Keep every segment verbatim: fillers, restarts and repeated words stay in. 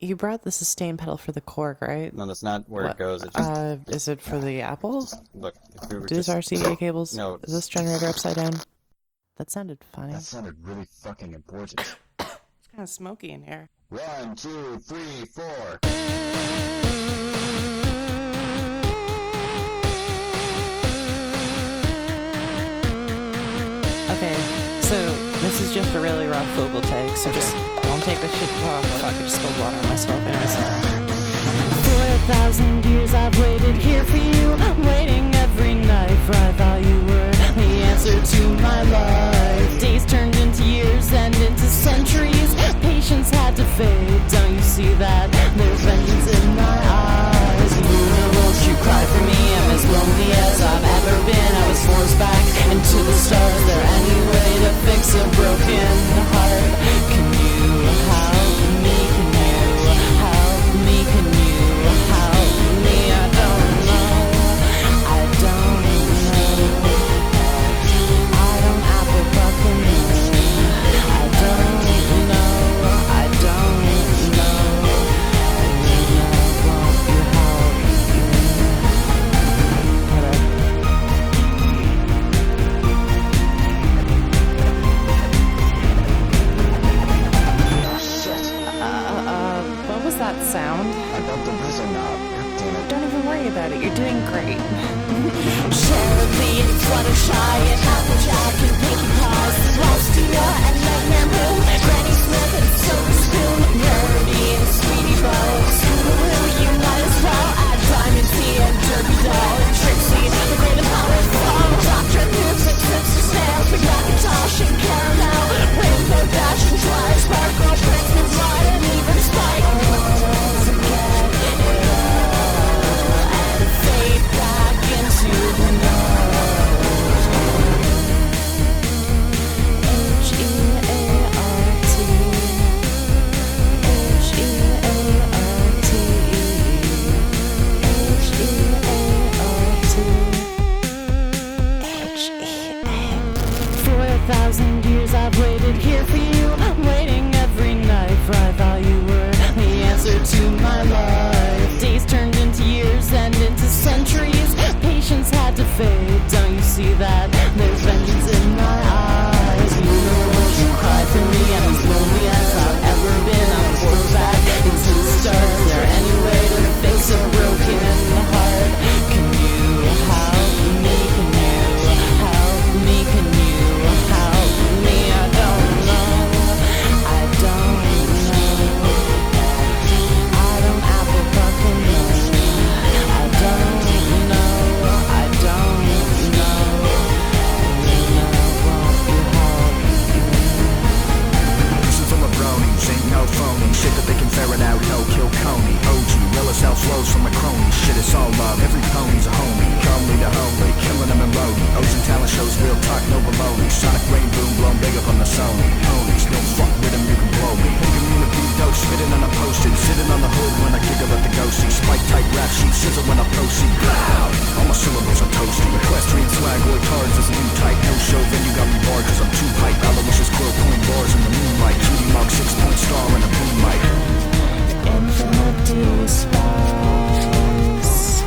You brought the sustain pedal for the Korg, right? No, that's not where What? it goes. It just, Uh, is it for the Apple? look, if we were Do these just... R C A cables? No. Is this generator upside down? That sounded funny. That sounded really fucking important. It's kind of smoky in here. One, two, three, four. Okay, so this is just a really rough vocal take, so just don't take this shit. Oh, fuck, I just spilled water on myself. Anyways. For a thousand years I've waited here for you, waiting every night, for I thought you were the answer to my life. Days turned into years and into centuries. Patience had to fade, don't you see that? There's vengeance in my eyes. Universe, you cry for me, I'm as lonely as I've ever been. I was forced back into the stars. Is there any way to fix a broken heart? Can you help me? Can you help me? Can you help me? I don't know. I don't know. I don't have a fucking know. I don't know. I don't know. You know, won't you help me? Hold up. Shit. Uh, uh, what was that sound? I got the whistle knob. God damn it. Don't even worry about it, you're doing great. Cherubly and Fluttershy and Applejack and Pinkie Pies, Frostia and Nightmare Moon, Granny Smith and Silver Spoon, Rarity and Sweetie Belle, Scootaloo, you might as well add Diamond T and Derby Doll and Trixie, the Great and Powerful, Doctor Music, Simpson Snails, Big Macintosh and Caramel, Rainbow Dash and Fly, Sparkle, Princeton Slide and even Spike. Fade back into the H E A R T H E A R T H E A R T H E A. For a thousand years I've waited here for you, waiting every night, for I thought you were the answer to my life. Days turned into years and into centuries. Patience had to fade, don't you see that? There's vengeance in my eyes. You know what you cry for me, I'm as lonely as I've ever been. I'm forced back into the stars. Is there any way to fix a broken heart? Can you help me? Can you help me? Can you help me? I don't know. I don't know. I don't have a fucking know. I don't know. I don't know. You know, won't you help me? Listen full of bronies, ain't no phony. Shit that they can ferret out, no kill Coney. O G, real as hell flows from the cronies. Shit, it's all love, every pony's a homie. Call me the homie, killing them in Lodi. O's and talent shows, real talk, no baloney. Sonic rain boom, blown big up on the Sony. Ponies, no fuck with them, you can blow me. Hoping you would be dope, spitting on a post-it. Sitting on the hood when I giggle at the ghosty. Spike type rap sheet, sizzle when I proceed. Loud, all my syllables are toasty. Equestrian swag, boy cards is a new type. No show, then you got me barred cause I'm too hype. Aloysius quill, coin bars in the moonlight. Cutie mark, six point star and a boom mic. Infinity space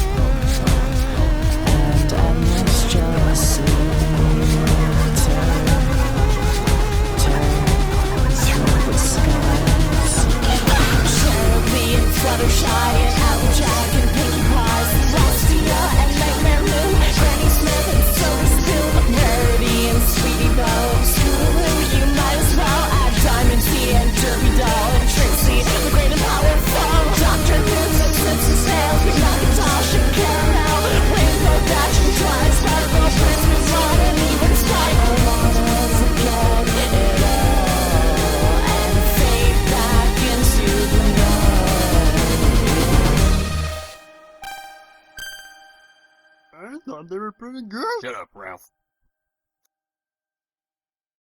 and endless jealousy. Turn, turn through the skies. Cherubly and Fluttershy and Applejack and Pinkie Pies, Frostia and Nightmare Moon, Granny Smith and Silver Spoon, Rarity and Sweetie Belle, Scootaloo, you might as well add Diamond T and Derby Doll and Trixie, the Great and Powerful, Doctor Music, Simpson Snails, Big Macintosh and Caramel, Rainbow Dash and Fly, Sparkle, Princeton Slide and even Spike. I wanna forget it all and fade back into the night. I thought they were pretty good. Shut up, Ralph.